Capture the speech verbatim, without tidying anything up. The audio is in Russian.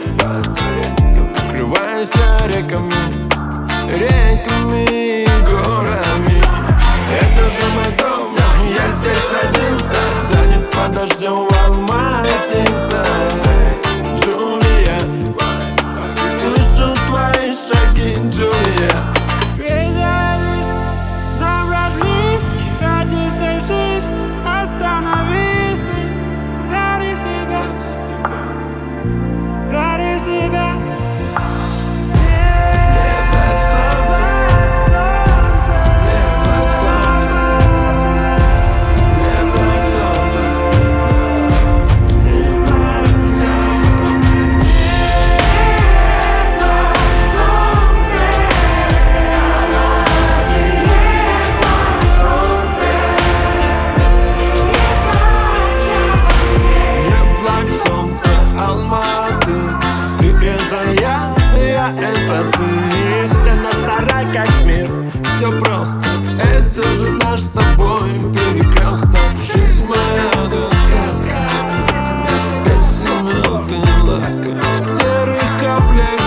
укрываешься реками, реками и горами. Это же мой дом, я здесь родился, танец под дождем в Алматинце. Джулия, слышу твои шаги, Джулия. Призались, набрать риск, ради всей жизни. Остановись ты ради себя, ради себя. Алматы, ты это я, я это ты. Истинно рай как мир, все просто. Это же наш с тобой перекресток. Жизнь моя, да сказка, пять минут и ласка. В серых каплях